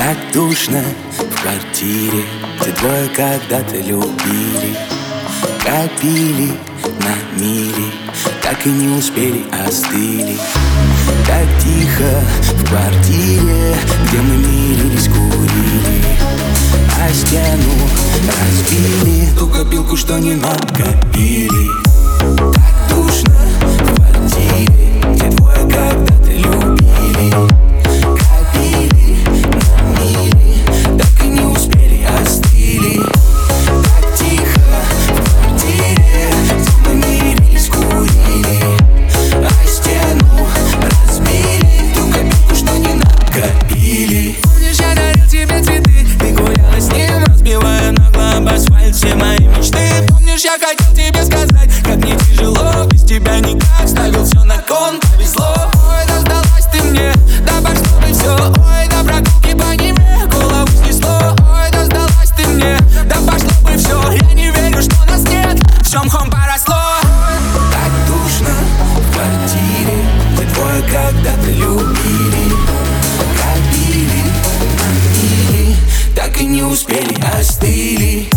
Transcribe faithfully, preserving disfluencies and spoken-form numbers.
Так душно в квартире, где двое когда-то любили, копили на мили, так и не успели, остыли. Так тихо в квартире, где мы мирились, курили, а стену разбили ту копилку, что не накопили. Так душно в квартире, где двое когда-то любили, копили на мили, так и не успели, остыли. Так тихо в квартире, где мы мирились, курили, а стену разбили ту копилку, что не накопили. Помнишь, я дарил тебе цветы, ты гуляла с ним, разбивая нагло об асфальт все мои мечты. Помнишь, я хотел тебе сказать, как мне тяжело, без тебя никак, ставил все на кон, повезло. Ой, да сдалась ты мне, да пошло бы все. Ой, да прогулки по Неве голову снесло. Ой, да сдалась ты мне, да пошло бы все. Я не верю, что нас нет, все мхом поросло. Так душно в квартире, где двое когда-то любили, копили на мили, так и не успели, остыли.